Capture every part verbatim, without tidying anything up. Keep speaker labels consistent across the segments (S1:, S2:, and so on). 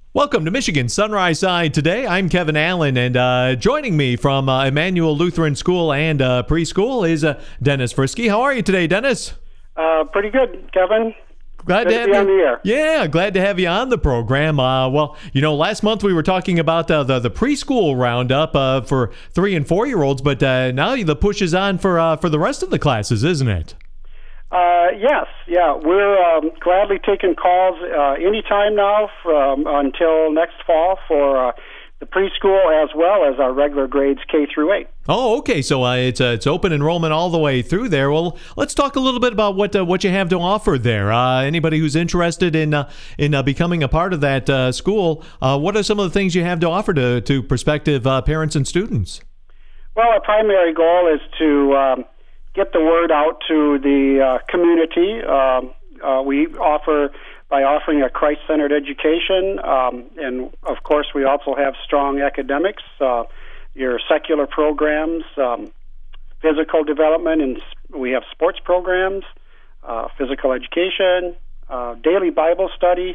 S1: Welcome to Michigan Sunrise Side today. I'm Kevin Allen, and uh, joining me from uh, Emmanuel Lutheran School and uh, Preschool is uh, Dennis Frisky. How are you today, Dennis?
S2: Uh, pretty good, Kevin.
S1: Glad
S2: good
S1: to have
S2: to be
S1: you
S2: on the air.
S1: Yeah, glad to have you on the program. Uh, well, you know, last month we were talking about uh, the the preschool roundup uh, for three and four year olds, but uh, now the push is on for uh, for the rest of the classes, isn't it?
S2: Uh, yes, yeah, we're um, gladly taking calls uh, anytime now from until next fall for uh, the preschool as well as our regular grades K through eight.
S1: Oh, okay. So uh, it's uh, it's open enrollment all the way through there. Well, let's talk a little bit about what uh, what you have to offer there. Uh, anybody who's interested in uh, in uh, becoming a part of that uh, school, uh, what are some of the things you have to offer to to prospective uh, parents and students?
S2: Well, our primary goal is to um, get the word out to the uh, community. Um, uh, we offer by offering a Christ-centered education, um, and of course we also have strong academics, uh, your secular programs, um, physical development, and we have sports programs, uh, physical education, uh, daily Bible study,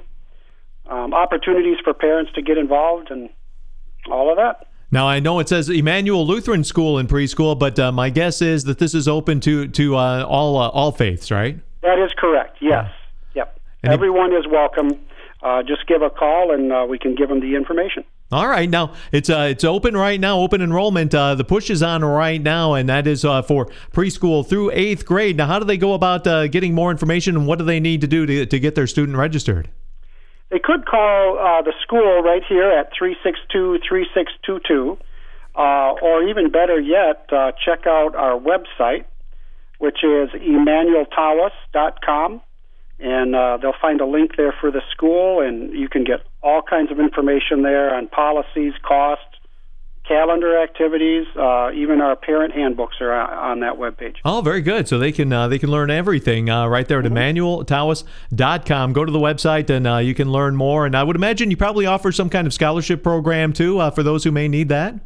S2: um, opportunities for parents to get involved, and all of that.
S1: Now, I know it says Emmanuel Lutheran School and Preschool, but uh, my guess is that this is open to to uh, all uh, all faiths, right?
S2: That is correct, yes. Yep.
S1: And
S2: Everyone is welcome. Uh, just give a call, and uh, we can give them the information.
S1: All right. Now, it's uh, it's open right now, open enrollment. Uh, the push is on right now, and that is uh, for preschool through eighth grade. Now, how do they go about uh, getting more information, and what do they need to do to, to get their student registered?
S2: They could call uh, the school right here at three six two, three six two two, uh, or even better yet, uh, check out our website, which is emmanuel tawas dot com, and uh, they'll find a link there for the school, and you can get all kinds of information there on policies, costs, calendar activities, uh, even our parent handbooks are on that webpage.
S1: Oh, very good. So they can uh, they can learn everything uh, right there at
S2: Mm-hmm.
S1: emmanuel tawas dot com. Go to the website and uh, you can learn more. And I would imagine you probably offer some kind of scholarship program too uh, for those who may need that.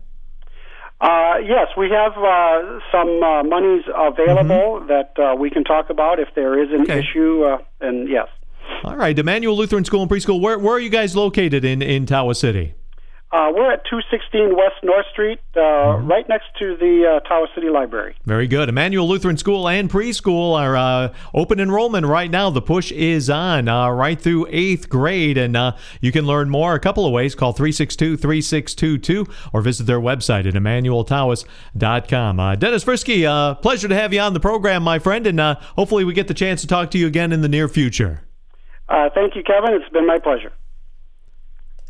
S2: Uh, yes, we have uh, some uh, monies available
S1: Mm-hmm.
S2: that uh, we can talk about if there is an
S1: Okay.
S2: issue, uh, and yes.
S1: All right, Emmanuel Lutheran School and Preschool. Where where are you guys located in in Tawas City?
S2: Uh, we're at two sixteen West North Street, uh,
S1: Mm-hmm.
S2: right next to the uh, Tawas City Library.
S1: Very good. Emmanuel Lutheran School and Preschool are uh, open enrollment right now. The push is on uh, right through eighth grade, and uh, you can learn more a couple of ways. Call three six two, three six two two or visit their website at emmanuel tawas dot com. Uh, Dennis Frisky, uh, pleasure to have you on the program, my friend, and uh, hopefully we get the chance to talk to you again in the near future.
S2: Uh, thank you, Kevin. It's been my pleasure.